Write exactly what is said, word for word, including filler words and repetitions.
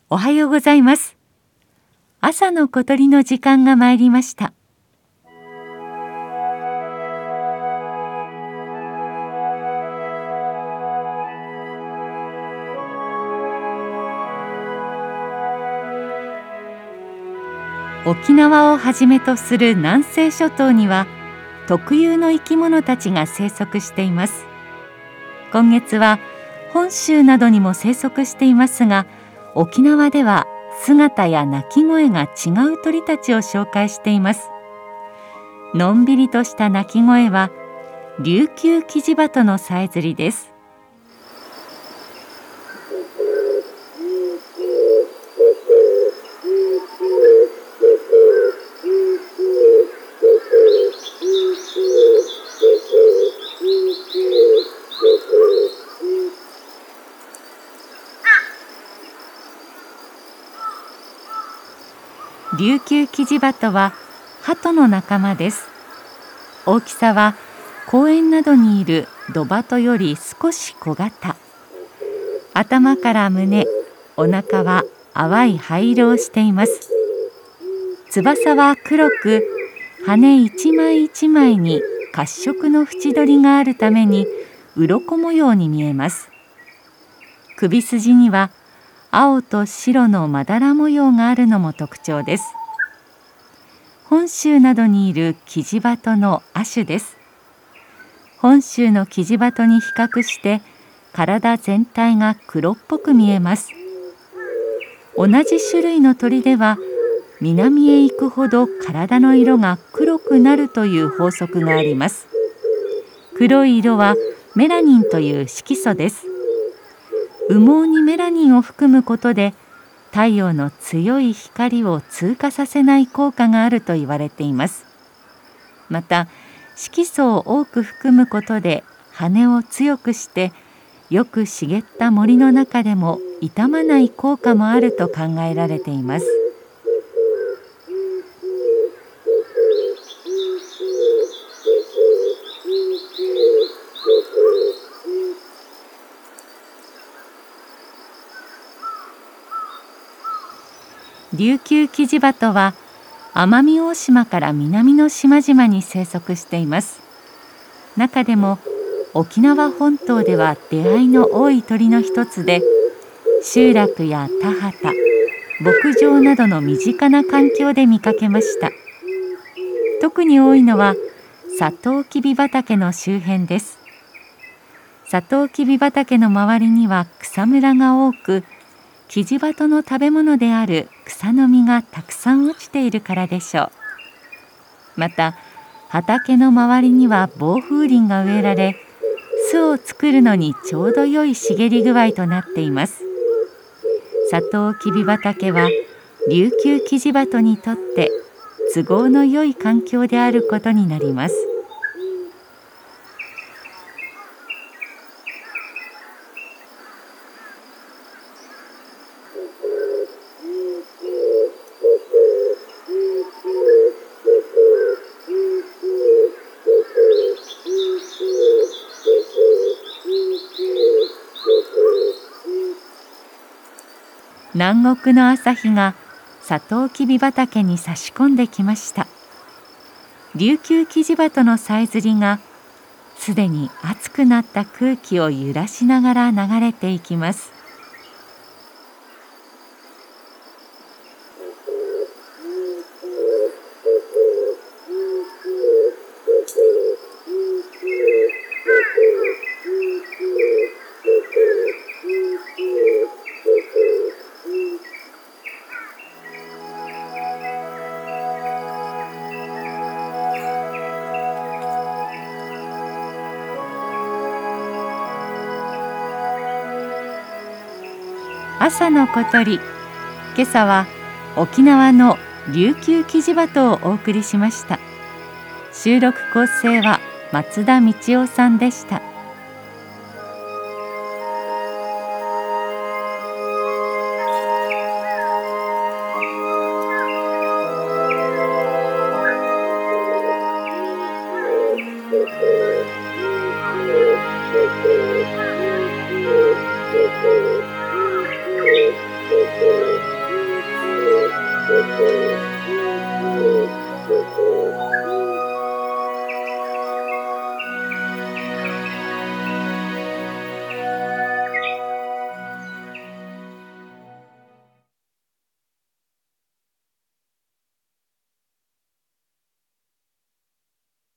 おはようございます。朝の小鳥の時間が参りました。沖縄をはじめとする南西諸島には特有の生き物たちが生息しています。今月は本州などにも生息していますが、沖縄では姿や鳴き声が違う鳥たちを紹介しています。のんびりとした鳴き声は琉球キジバトのさえずりです。琉球キジバトは鳩の仲間です。大きさは公園などにいるドバトより少し小型。頭から胸、お腹は淡い灰色をしています。翼は黒く、羽一枚一枚に褐色の縁取りがあるために鱗模様に見えます。首筋には青と白のまだら模様があるのも特徴です。本州などにいるキジバトの亜種です。本州のキジバトに比較して体全体が黒っぽく見えます。同じ種類の鳥では南へ行くほど体の色が黒くなるという法則があります。黒い色はメラニンという色素です。羽毛にメラニンを含むことで太陽の強い光を通過させない効果があると言われています。また色素を多く含むことで羽を強くしてよく茂った森の中でも傷まない効果もあると考えられています。琉球キジバトは奄美大島から南の島々に生息しています。中でも沖縄本島では出会いの多い鳥の一つで、集落や田畑、牧場などの身近な環境で見かけました。特に多いのはサトウキビ畑の周辺です。サトウキビ畑の周りには草むらが多く、キジバトの食べ物である草の実がたくさん落ちているからでしょう。また畑の周りには防風林が植えられ、巣を作るのにちょうど良い茂り具合となっています。サトウキビ畑は琉球キジバトにとって都合の良い環境であることになります。南国の朝日がサトウキビ畑に差し込んできました。琉球キジバトのさえずりがすでに熱くなった空気を揺らしながら流れていきます。朝の小鳥、今朝は沖縄の琉球キジバトをお送りしました。収録構成は松田道夫さんでした。